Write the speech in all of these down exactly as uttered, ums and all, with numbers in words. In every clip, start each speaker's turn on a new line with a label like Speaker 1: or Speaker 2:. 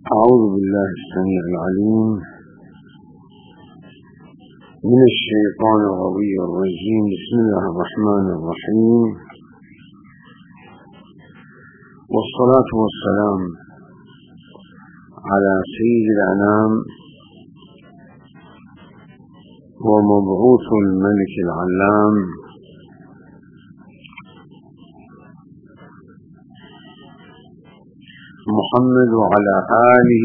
Speaker 1: أعوذ بالله السميع العليم من الشيطان الغوي الرجيم. بسم الله الرحمن الرحيم، والصلاة والسلام على سيد الأنام ومبعوث الملك العلام محمد وعلى آله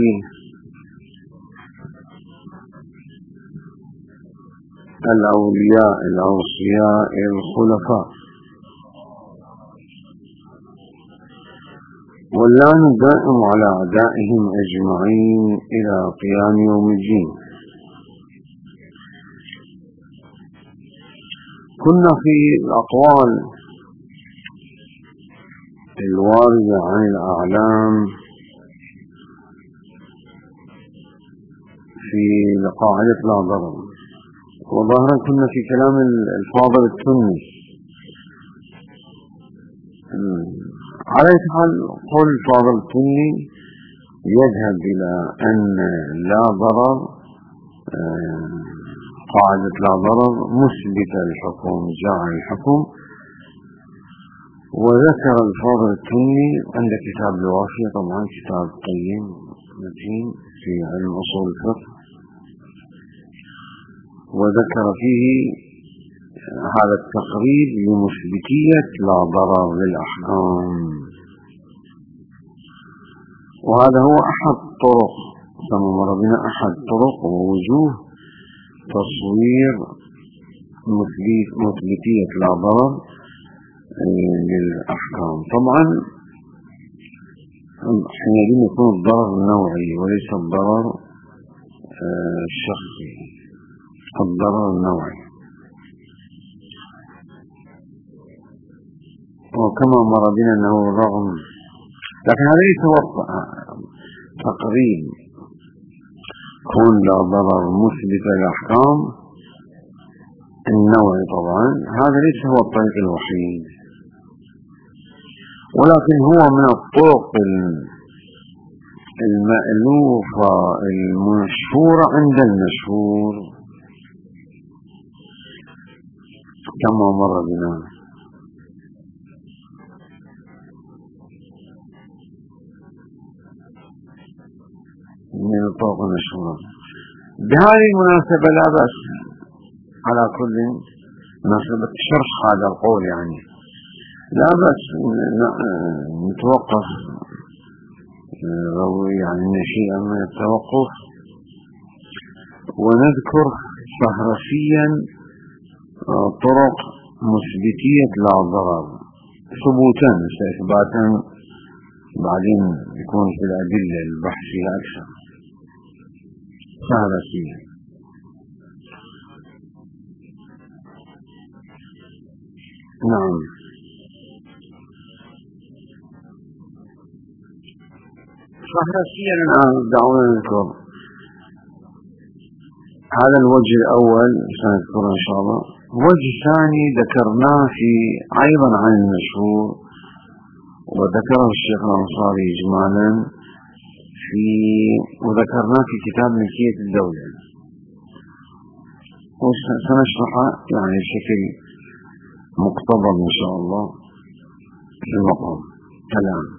Speaker 1: الأولياء الأوصياء الخلفاء، واللعن الدائم على أعدائهم أجمعين إلى قيام يوم الدين. كنا في الأقوال الواردة عن الأعلام في قاعدة لا ضرر، وظاهرا كنا في كلام الفاضل السني. على أي حال قول الفاضل السني يذهب إلى أن لا ضرر، قاعدة لا ضرر مثبتة الحكم جاء الحكم. وذكر الفاضل التني عند كتاب الوافية، طبعا كتاب قيم متين في علم أصول الفقه، وذكر فيه هذا التقريب لمثبتية لا ضرر للأحكام، وهذا هو أحد طرق كما مر بنا أحد طرق ووجوه تصوير مثبتية لا ضرر للأحكام. طبعا حينئذ يكون الضرر النوعي وليس الضرر الشخصي، الضرر النوعي. وكما مر بنا أنه رغم، لكن هذا ليس هو تقريب كون لا ضرر مثبت للأحكام النوعي، طبعا هذا ليس هو الطريق الوحيد، ولكن هو من الطرق المألوفة المشهورة عند المشهور كما مر بنا. من الطرق المشهورة. بهذه المناسبة لا بأس على كل مناسبة شرح هذا القول، يعني لا بأس نتوقف يعني نشيئا من التوقف ونذكر فهرسيا طرق مثبتية لا ضرر ثبوتا إثباتا، بعدين يكون في الأدلة البحثية أكثر فهرسيا. نعم، فهرسيا الآن دعونا نذكر هذا الوجه الأول سنذكره إن شاء الله. وجه ثاني ذكرناه في أيضا عن المشهور، وذكره الشيخ الأنصاري إجمالا في وذكرناه في كتاب ملكية الدولة، وسنشرحه يعني بشكل مقتضب إن شاء الله في المقام الآن.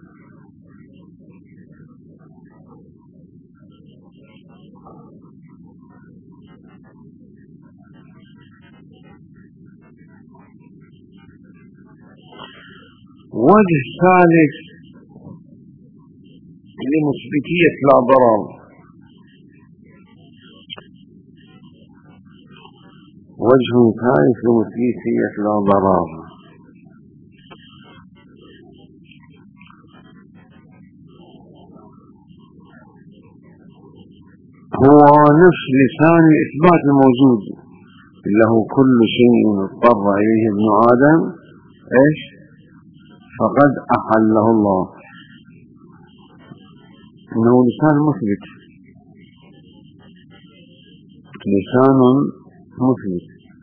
Speaker 1: وجه ثالث لمثبتية لا ضرر، وجه ثالث لمثبتية لا ضرر هو نفس لسان الإثبات الموجود له: كل شيء اضطر إليه ابن آدم إيش فقد أحله الله. إنه لسان مثبت، لسان مثبت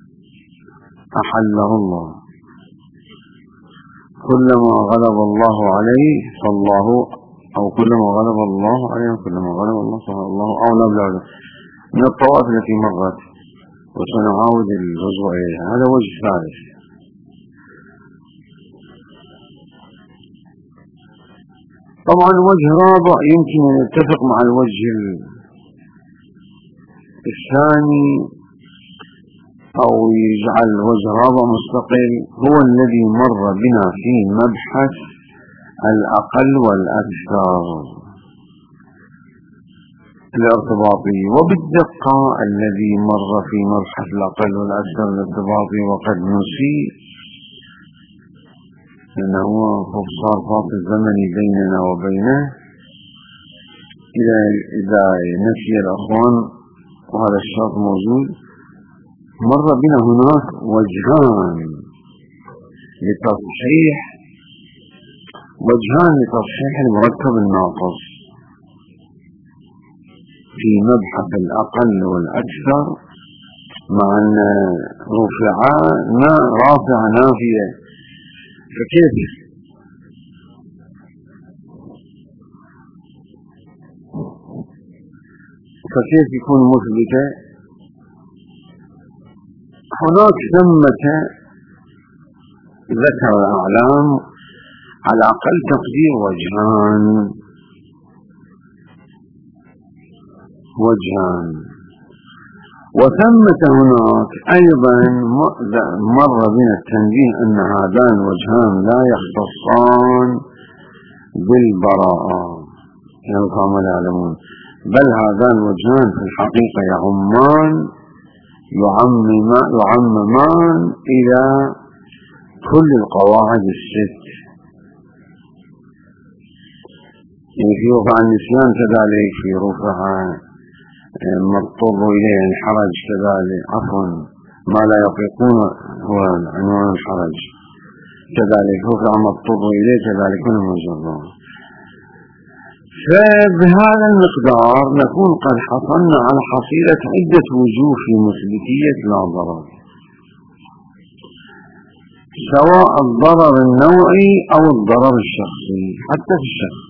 Speaker 1: أحله الله. كلما غلب الله عليه فالله أو كلما غلب الله عليهم كلما غلب الله سبحانه الله أعلم بذلك من الطوائف التي مرت وسنعاود الرجوع إليها. هذا وجه ثالث. طبعا وجه رابع يمكن أن يتفق مع الوجه الثاني أو يجعل وجه رابع مستقل، هو الذي مر بنا في مبحث الأقل والأكثر الارتباطي، وبالدقة الذي مر في مبحث الأقل والأكثر الارتباطي وقد نسي، لأنه صار فاصل زمني بيننا وبينه. إذا إذا نسي الأخوان وهذا الشرط موجود، مر بنا هناك وجهان لتصحيح وجهان لتصحيح المركب الناقص في مبحث الأقل والأكثر، مع أن رفعا رافع نافية، فكيف فكيف يكون مثبتة؟ هناك ثمة ذكر الأعلام على أقل تقدير وجهان وجهان وثمة هناك أيضا مر بنا التنبيه أن هذان الوجهان لا يختصان بالبراءة كما لا يعلمون، بل هذان الوجهان في الحقيقة يعمان يعممان إلى كل القواعد الست. يعني في رفع النسيان كذلك، في رفع مضطر إليه الحرج كذلك، عفوا ما لا يطيقون هو عنوان الحرج كذلك، رفع مضطر إليه كذلك من المجرد. فبهذا المقدار نكون قد حصلنا على حصيلة عدة وجوه في مثبتية لا ضرر، سواء الضرر النوعي أو الضرر الشخصي، حتى في الشخصي.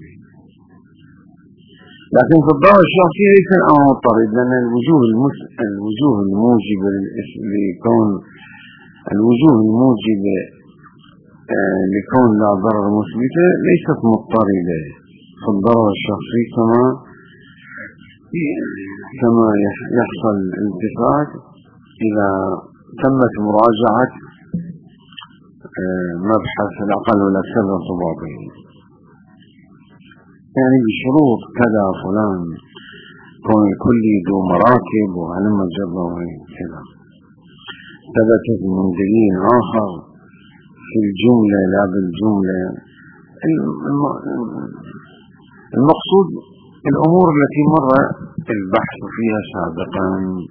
Speaker 1: لكن في الضرر الشخصي ليس الأمر مضطرد، لأن الوجوه الوجوه الموجبة لكون الوجوه الموجبة لكون لا ضرر مثبتة ليست مضطردة في الضرر الشخصي، كما كما يحصل الالتفات إذا تمت مراجعة مبحث الأقل والأكثر الارتباطي، يعني بشروط كذا فلان كون الكل ذو مراتب وعلم الجبر كذا، ثبتت من دليل آخر في الجملة لا بالجملة. المقصود الأمور التي مر البحث فيها سابقا.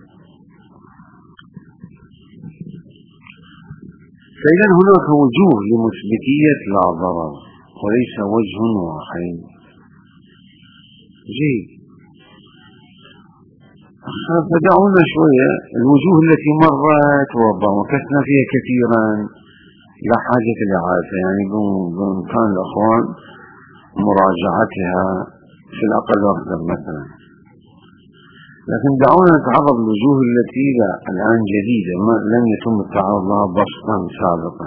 Speaker 1: فإذا هناك وجوه لمثبتية لا ضرر وليس وجه واحد. جيد، فدعونا شوية الوجوه التي مرت ومكثنا فيها كثيرا لا حاجة لإعادة، يعني بإمكان الأخوان مراجعتها في الأقل وأكثر مثلا. لكن دعونا نتعرض للوجوه التي الآن جديدة لم يتم التعرض لها بسطا سابقا.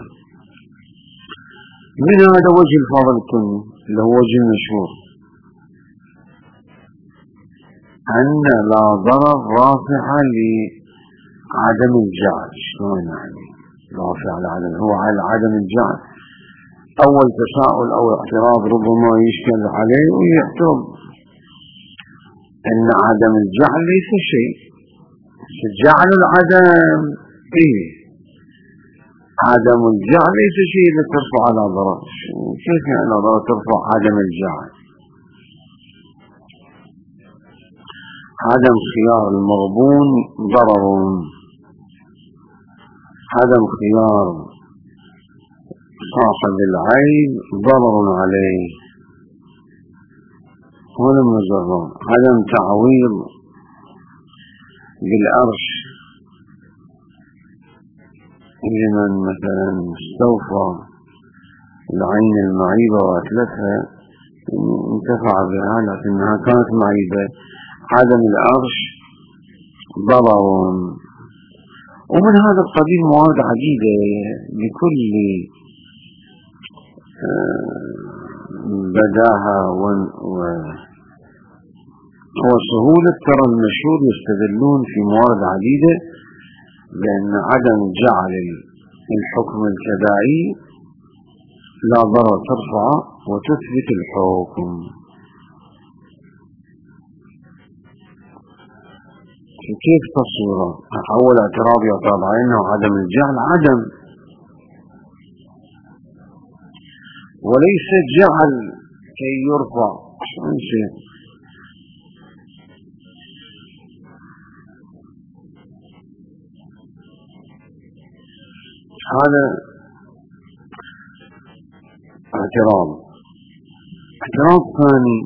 Speaker 1: من هذا وجه الفاضل التوني اللي هو وجه المشهور، أن لا ضرر رافعة لعدم الجعل. شلون يعني رافع على عدم؟ هو على عدم الجعل. أول تساؤل أو اعتراض ربما يشكل عليه ويعترض أن عدم الجعل ليس شيء، جعل العدم إيه؟ عدم الجعل ليس شيء لترفع على ضرر. كيف يعني ضرر ترفع عدم الجعل؟ عدم خيار المغبون ضرر، عدم خيار صاحب العيب ضرر عليه، هنا مجرد. عدم تعويض بالأرش لمن مثلا استوفى العين المعيبة وأتلفها انتفع بها لكنها كانت معيبة. عدم العرش ضرر. ومن هذا القبيل مواد عديدة بكل بداهة وسهولة. ترى المشهور يستدلون في موارد عديدة بأن عدم جعل الحكم الكدائي لا ضرر ترفع وتثبت الحكم. كيف تصوره؟ أول اعتراض يعترض علينا عدم الجعل عدم، وليس جعل كي يرفع. هذا اعتراض. اعتراض ثاني،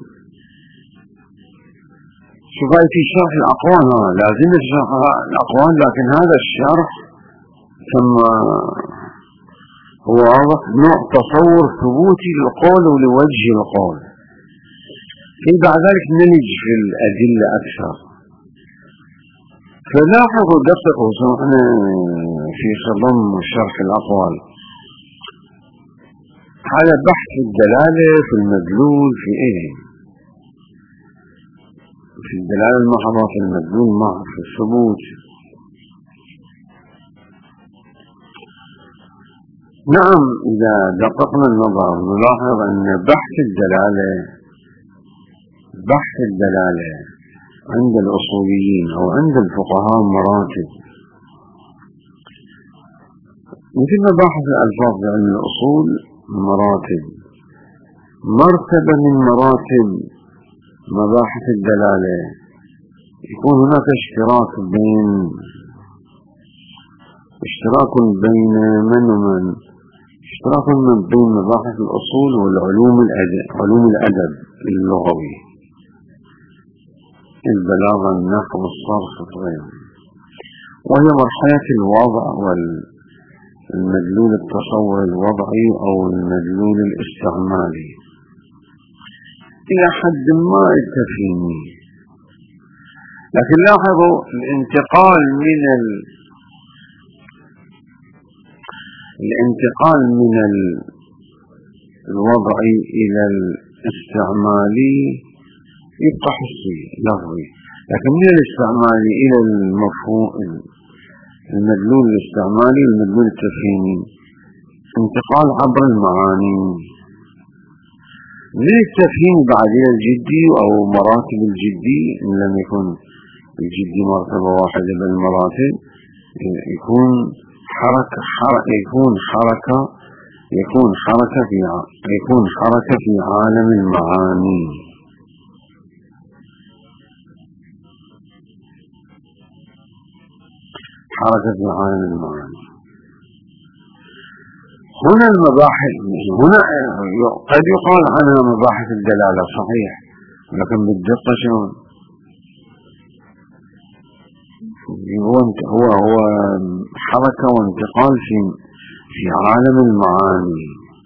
Speaker 1: شوف في شرح الأقوال، ها لازم شرح الأقوال، لكن هذا الشرح كما هو واضح نوع تصور ثبوتي للقول ولوجه القول. في بعد ذلك نلج في الأدلة أكثر. فلاحظوا دققوا سمعنا في خضم شرح الأقوال، هذا بحث الدلالة في المدلول في ايه؟ في الدلالة المحضة، في المدلول المحض، في الثبوت. نعم، إذا دققنا النظر نلاحظ أن بحث الدلالة بحث الدلالة عند الأصوليين أو عند الفقهاء مراتب، مثل مباحث الألفاظ بعلم الأصول مراتب. مرتبة من مراتب مباحث الدلالة يكون هناك اشتراك بين اشتراك بين من ومن اشتراك بين مباحث الأصول والعلوم الأدب، علوم الأدب اللغوي، البلاغة، النحو، والصرف وغيره، وهي مرحلة الوضع والمدلول التصور الوضعي أو المدلول الاستعمالي إلى حد ما التفهيمي. لكن لاحظوا الانتقال من ال... الانتقال من الوضعي إلى الاستعمالي يبقى حسي لفظي، لكن من الاستعمالي إلى المفهوم المدلول الاستعمالي المدلول التفهيمي انتقال عبر المعاني من التفهيم بعد إلى الجدي أو مراتب الجدي. إن لم يكن الجدي مرتبة واحدة بل مراتب، يكون حركة حركة يكون حركة يكون حركة في يكون حركة في عالم المعاني. حركة في عالم المعاني. هنا المباحث، هنا قد يقال عنها مباحث الدلالة صحيح، لكن بالدقة شلون؟ هو هو هو حركة وانتقال في في عالم المعاني.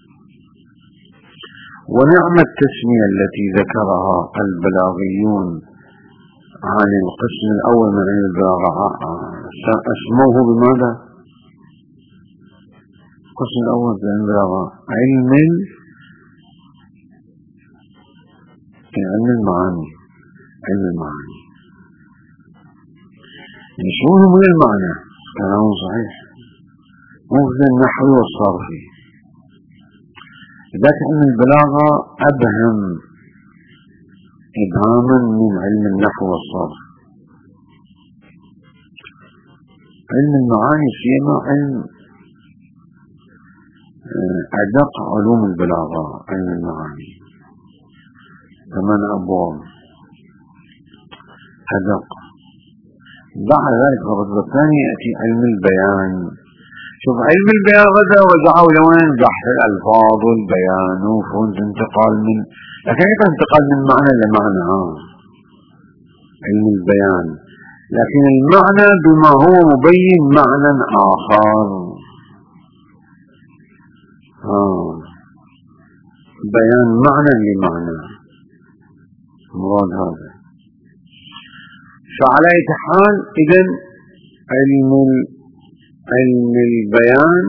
Speaker 1: ونعم التسمية التي ذكرها البلاغيون عن القسم الأول من علم البلاغة، اسموه بماذا؟ القسم الأول من علم البلاغة علم علم المعاني. علم المعاني يشمل من المعنى، كلام صحيح، مو مثل النحو والصرف. ذاك علم البلاغة أبهم إبهاما من علم النحو والصرف. علم المعاني سيما علم أدق علوم البلاغة. علم المعاني ثمان أبواب أدق. بعد ذلك الرتبة الثانية يأتي علم البيان. شوف علم البيان غدا وزعوا لوين؟ بحث الألفاظ والبيان وفرنت انتقال من، لكن كيف انتقال من معنى لمعنى؟ ها علم البيان، لكن المعنى بما هو مبين معنى آخر. ها بيان معنى لمعنى، مراد هذا. فعلى أي حال إذن علم علم البيان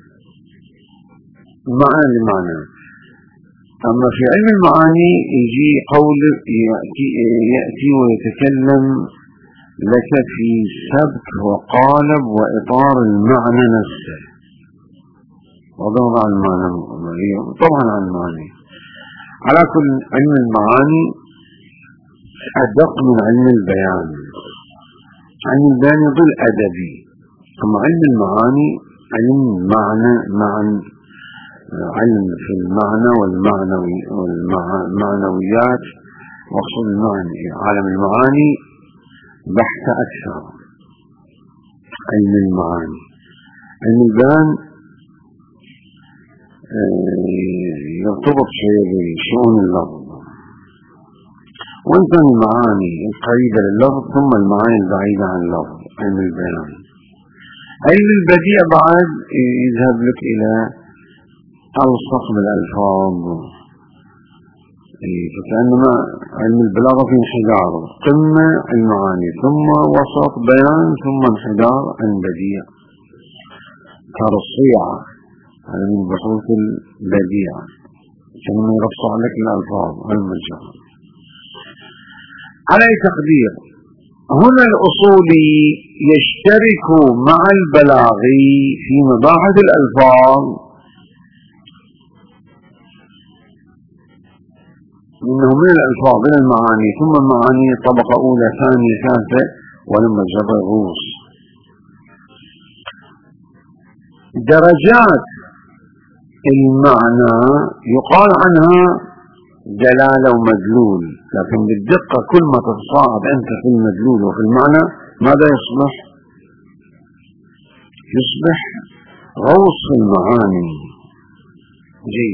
Speaker 1: معنى لمعنى. أما في علم المعاني يجي قول يأتي, يأتي ويتكلم لك في سبك وقالب وإطار المعنى نفسه، وضوضع المعنى طبعا عن المعاني. على كل علم المعاني أدق من علم البيان. علم البيان يظل أدبي، أما علم المعاني علم معنى معنى علم في المعنى والمعنوي والمعنويات وصول المعنى. عالم المعاني بحث أكثر. علم المعاني علم البيان يرتبط شيء بشؤون اللفظ، وانت المعاني القريبة لللفظ ثم المعاني البعيدة عن اللفظ. علم البيان. علم البديع بعد يذهب لك إلى ألصق بالألفاظ، فكأنما علم البلاغة في انحدار، قمة المعاني ثم وسط بيان ثم انحدار عن بديع ترصيعة. هذا من بحوث البديع كما يرصع لك الألفاظ علم الجهر. على تقدير هنا الأصولي يشترك مع البلاغي في مباحث الألفاظ، إنه من الألفاظ إلى المعاني ثم المعاني طبقة أولى ثانية ثالثة ولما جر الروس. درجات المعنى يقال عنها دلالة ومدلول، لكن بالدقة كل ما تتصاعد أنت في المدلول وفي المعنى ماذا يصبح؟ يصبح غوص في المعاني. جي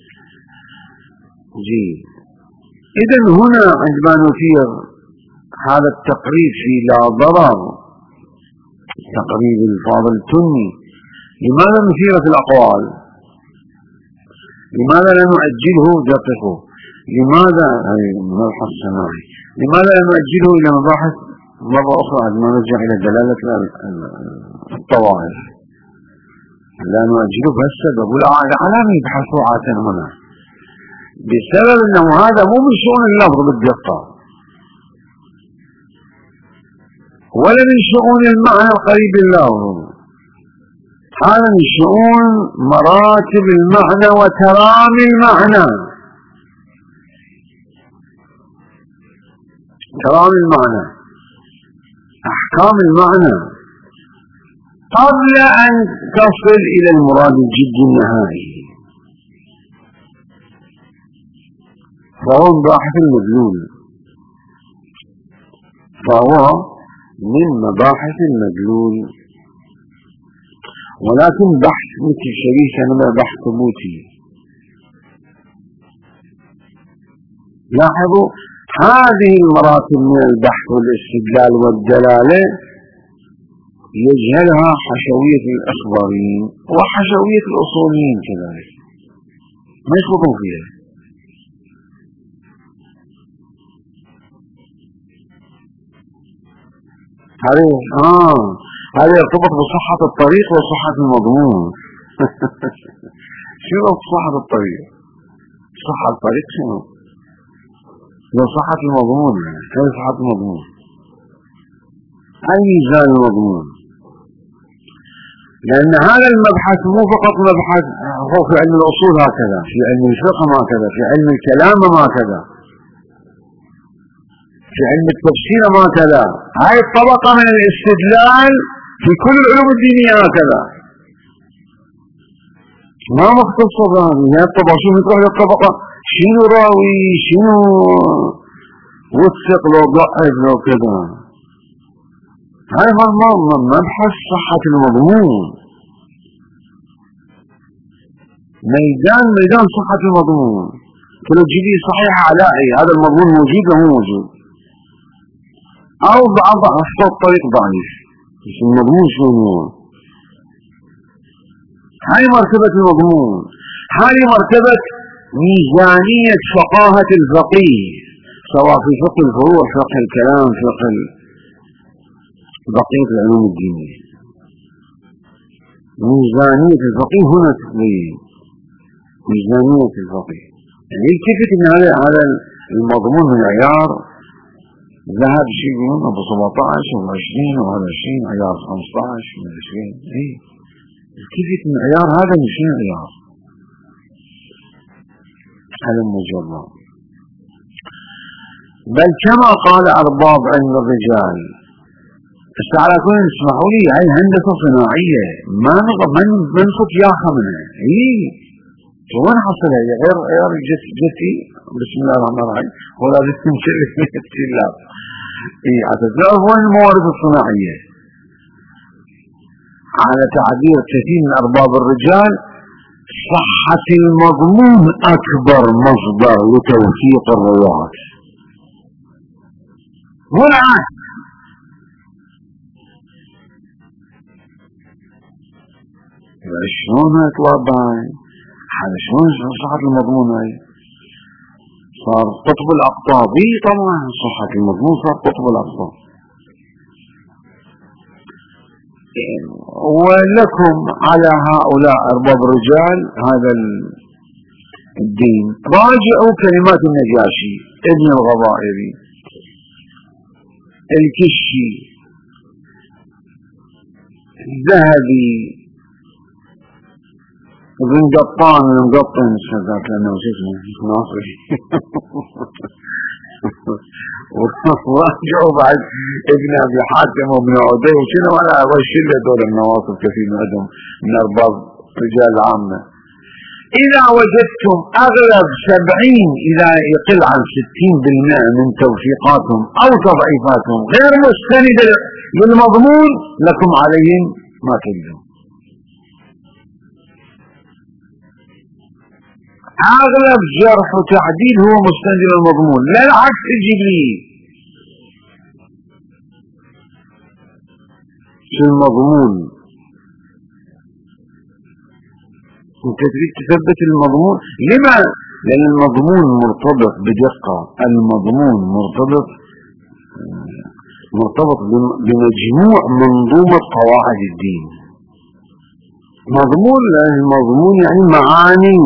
Speaker 1: جي إذن هنا عندما نثير هذا التقريب في لا ضرر، تقريب الفاضل التني، لماذا نثير في الأقوال؟ لماذا لا نؤجله دقيقه؟ لماذا مبحث سماعي؟ لماذا لا نؤجله إلى مباحث مرة أخرى عندما نرجع إلى دلالة الطوائف؟ لا نؤجله بهالسبب، والعلامة يبحثوا عاتا هنا بسبب أنه هذا مو من شؤون اللفظ بالدقة ولا من شؤون المعنى القريب اللفظ، هذا من شؤون مراتب المعنى وترامي المعنى. ترامي المعنى، أحكام المعنى قبل أن تصل إلى المراد الجدي النهائي. فهو مباحث المدلول، فهو من مباحث المدلول، ولكن بحث مثل شريك أنما بحث ثبوتي. لاحظوا هذه المراتب من البحث والاستدلال والدلالة يجهلها حشوية الأخباريين وحشوية الأصوليين كذلك، ما يخلطون فيها. هذه آه هذا يرتبط بصحة الطريق وصحة المضمون. شنو صحة الطريق؟ صحة الطريق شنو؟ وصحة المضمون. كيف صحة المضمون؟ أي ميزان المضمون؟ لأن هذا المبحث مو فقط مبحث هو في علم الأصول هكذا، في علم الفقه هكذا، في علم الكلام هكذا، في علم التفسير هكذا. هاي الطبقة من الاستدلال في كل العلوم الدينية هكذا، ما مختصة بهذه. هي الطبقة شو تروح للطبقة شنو راوي شنو وثق لو ضعف لو كذا. هاي ما مبحث صحة المضمون، ميدان ميدان صحة المضمون. كل جدي صحيح علائي هذا المضمون موجود ولا مو موجود، أو بعض أخطاء الطريق ضعيف بس المضمون شنو هو. هاي مرتبة المضمون. هاي مرتبة ميزانية فقاهة الفقيه، سواء في فقه الفروع، فقه الكلام، فقه بقية العلوم الدينية. ميزانية الفقيه هنا تقديم ميزانية الفقيه، يعني يلتفت ان هذا هذا المضمون من عيار ذهب شيء يقولون ابو سبعة عشر وعشرين وهذا عشرين عيار خمسة عشر من عشرين. ايه يلتفت من عيار هذا مش عيار هذا مجرد. بل كما قال أرباب علم الرجال، بس على كل اسمحوا لي هاي هندسة صناعية ما من منصف ياخا منها. ايه وين حصل هي غير غير جت جتي بسم الله الرحمن الرحيم ولا بسم الله. ايه هتعرف وين الموارد الصناعية. على تعبير كثير من أرباب الرجال، صحة المضمون أكبر مصدر لتوثيق الرواة والعكس. شلون هتوضع هذا؟ شلون صحة المضمون هاي؟ صار قطب الأقطاب. اي طبعا صحة المضمون صار قطب الأقطاب. ولكم على هؤلاء أرباب الرجال هذا الدين راجعوا كلمات النجاشي، ابن الغضائري، الكشي، الذهبي، ابن قطان المقطن ذاك لأنه اسمه ناصري وراجعوا بعد ابن أبي حاتم وابن عدي وشنو على وشلة دول النواصب كثير من عندهم من أرباب رجال العامة. إذا وجدتم أغلب سبعين إلى يقل عن ستين بالمئة من توثيقاتهم أو تضعيفاتهم غير مستندة للمضمون، لكم عليهم ما تجدون. أغلب جرح وتعديل هو مستند للمضمون، لا العكس الجبلي. في المضمون انت تريد تثبت المضمون. لما؟ لأن المضمون مرتبط بدقة، المضمون مرتبط مرتبط بمجموع منظومة قواعد الدين. مضمون المضمون يعني معاني،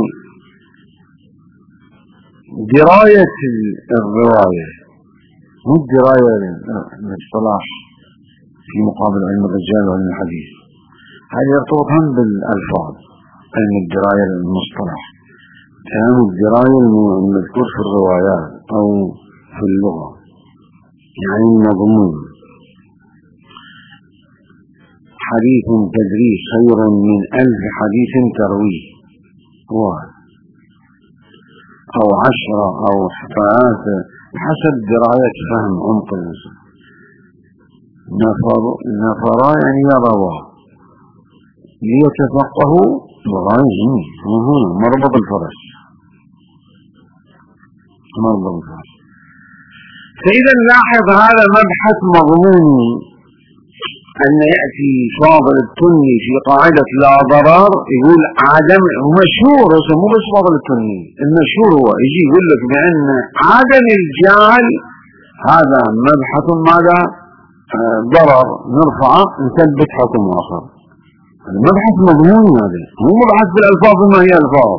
Speaker 1: دراية الرواية مو الدراية الاصطلاح في مقابل علم الرجال وعلم الحديث. هذا يرتبط هم بالألفاظ، علم الدراية المصطلح كان الدراية المذكور في الروايات أو في اللغة. يعني المضمون حديث تدريه خير من ألف حديث ترويه، واحد أو عشرة أو ثلاثة حسب دراية فهم عمق الإنسان. نفر نفرا يعني يروا ليتفقهوا بغاية مربط الفرس مربط الفرس. فإذا لاحظ هذا مبحث مضموني، أن يأتي فاضل التني في قاعدة لا ضرر يقول عدم مشهور، مو بس فاضل التني المشهور هو يجي يقول لك بأن عدم الجعل هذا مبحث ماذا ضرر نرفعه نثبت حكم آخر. هذا مبحث مضمون، هذا مو مبحث بالألفاظ ما هي ألفاظ،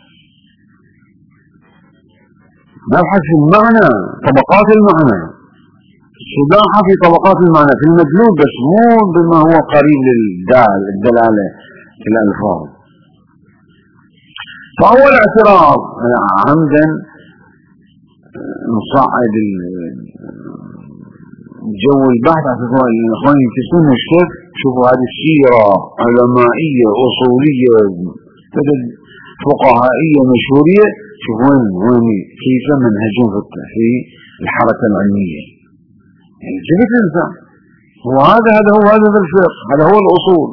Speaker 1: مبحث في المعنى، طبقات المعنى، الصداحة في طبقات المعنى في المدلول، بس مو بما هو قريب للدال الدلالة في الألفاظ. فأول اعتراض عمدا نصعد جو البحث على فكرة الإخوان يكتسون الشيخ. شوفوا هذه السيرة علمائية أصولية فقهائية مشهورية، شوفوا وين كيف منهجون في الحركة العلمية. يعني كيف الإنسان وهذا هذا هو هذا الفقه، هذا هو الأصول.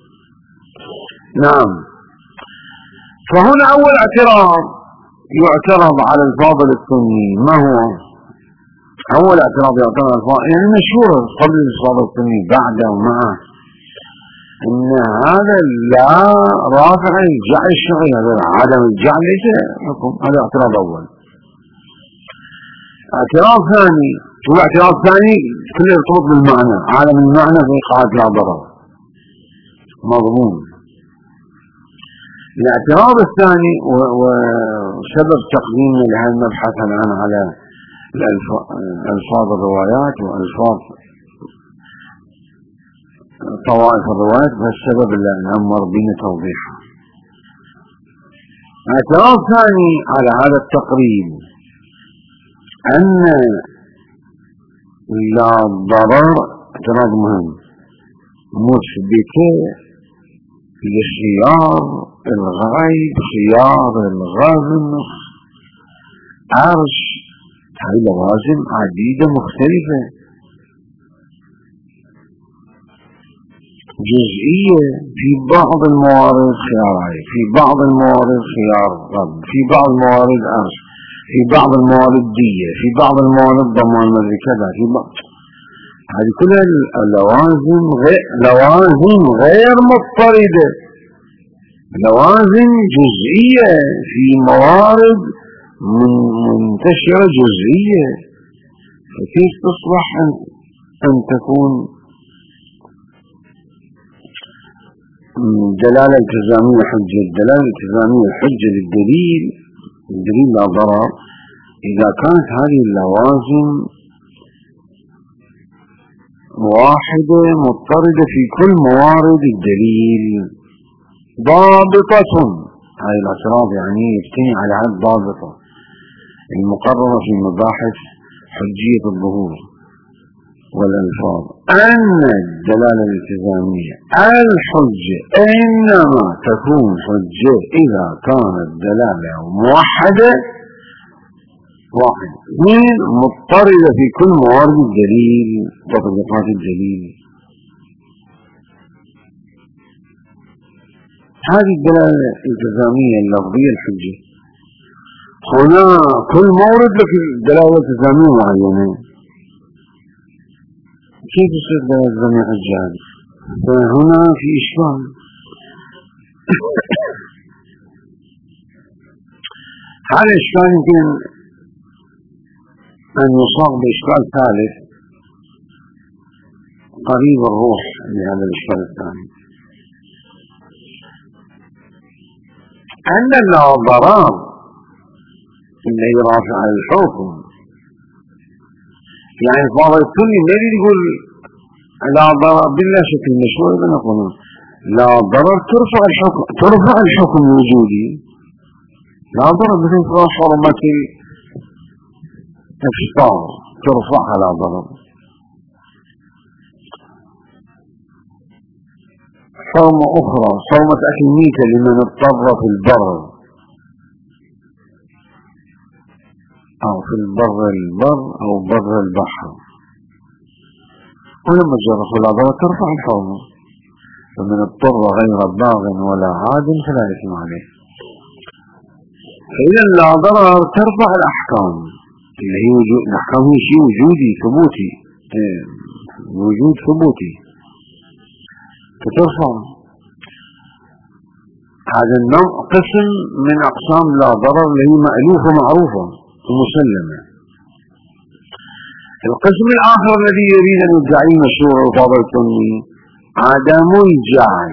Speaker 1: نعم. فهنا أول اعتراض يعترض على الفاضل السني. ما هو أول اعتراض يعترض على الفاضل؟ يعني مشهور قبل الفاضل السني بعده ومعه. أن هذا لا رافع الجعل الشرعي، هذا عدم الجعل ليس حكم. هذا اعتراض أول. اعتراض ثاني، هو اعتراض ثاني كله يرتبط بالمعنى، عالم المعنى في قاعدة لا ضرر مضمون. الاعتراض الثاني وسبب تقديمنا لهذا المبحث الآن على ألفاظ الروايات وألفاظ طوائف الروايات، فالسبب اللي نأمر بنا توضيحه. اعتراض ثاني على هذا التقريب أن لا ضرر، اعتراض مهم، مثبت لخيار الغيب خيار الغزم عرش. هاي لوازم عديدة مختلفة جزئية، في بعض الموارد خيار عين، في بعض الموارد خيار غضب، في بعض الموارد عرش، في بعض الموارد دية، في بعض الموارد ضمان مدري كذا، في بعض. هذه كلها اللوازم غير لوازم غير مضطردة، لوازم جزئية في موارد منتشرة جزئية. فكيف تصبح أن, أن تكون دلالة التزامية حجة؟ الدلالة التزامية حجة للدليل، الدليل لا ضرر، إذا كانت هذه اللوازم واحدة مضطردة في كل موارد الدليل ضابطة. هذه الاعتراض يعني يبتني على هذه الضابطة المقررة في مباحث حجية الظهور والألفاظ، أن الدلالة الالتزامية الحجة إنما تكون حجة إذا كانت دلالة موحدة واحد اثنين مضطردة في كل موارد الدليل وطبقات الدليل. هذه الدلالة الالتزامية اللفظية الحجة. هنا كل مورد لك دلالة التزامية معينة، كيف يصير دلالة التزامية حجة؟ فهنا في إشكال. هذا الإشكال يمكن أن يصاغ بإشكال ثالث قريب الروح لهذا الإشكال الثاني، أن لا ضرر اللي رافع الحكم. يعني فاضل كل ما يقول لا ضرر بالله شكل مشروع، بنقول لا ضرر ترفع الحكم، ترفع الحكم الوجودي. لا ضرر مثل حرمة الإفطار ترفعها لا ضرر. حرمة أخرى حرمة أكل ميتة لمن اضطر في البر أو في البر البر أو بر البحر، ولما جرحوا لا ضرر ترفع الحرمة. فمن اضطر غير باغ ولا عاد فلا إثم عليه. فإذا لا ضرر ترفع الأحكام اللي هي وجود. الأحكام هي شيء وجودي ثبوتي، وجود ثبوتي فترفع. هذا النوع قسم من أقسام لا ضرر اللي هي مألوفة معروفة ومسلمة. القسم الآخر الذي يريد أن يدعي مشروع فاضلتني عدم الجعل.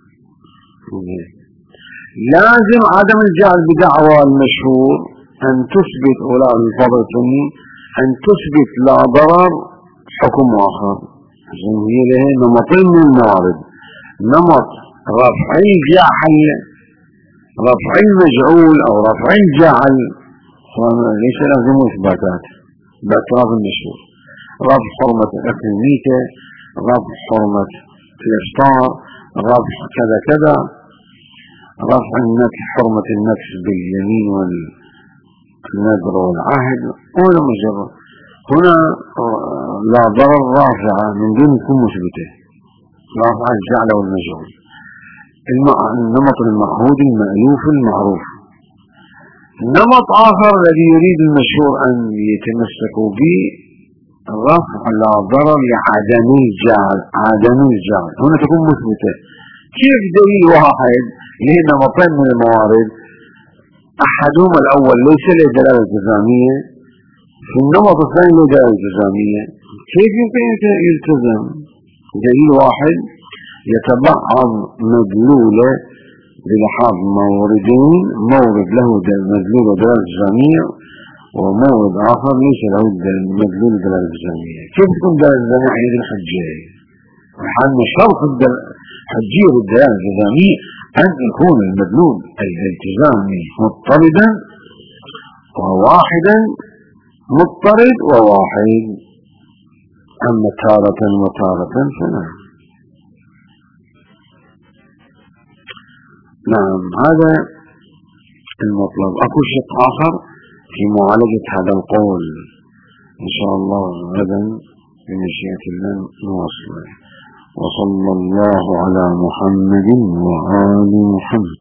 Speaker 1: لازم عدم الجعل بدعوى المشهور أن تثبت أولا فاضلتني أن تثبت لا ضرر حكم آخر. هي له نمطين من الموارد، نمط رفعي جعل، رفعي مجعول أو رفعي جعل، ليس لازم إثباتات باعتراف المشهور. رفع حرمة أكل الميتة، رفع حرمة الإفطار، رفع كذا كذا، رفع النكس حرمة النكس باليمين والنذر والعهد ولا مجرد. هنا لا ضرر رافعة من دون كل مثبته، رافعة الجعل والمجعول، النمط المعهود المألوف المعروف. نمط آخر الذي يريد المشهور أن يتمسكوا به الرفع لا ضرر لعدم الجعل، عدم الجعل هنا تكون مثبتة. كيف دليل واحد لنمطين من الموارد أحدهما الأول ليس له دلالة التزامية، في النمط الثاني له دلالة التزامية، كيف يمكن يلتزم؟ دليل واحد يتبعض مدلولة بلحاظ موردين، مورد له مدلول دلالة التزامية ومورد آخر ليس له مدلول دلالة التزامية. كيف تكون دلالة التزامية عند الحجية؟ وحال شرط الحجية بالدلالة التزامية أن يكون المدلول الالتزامي مضطردا وواحدا، مضطرد وواحد، أما تارة وتارة فلا. نعم هذا المطلب. أكو شق آخر في معالجة هذا القول إن شاء الله غدا بمشيئة الله نواصله. وصلى الله على محمد وآل محمد.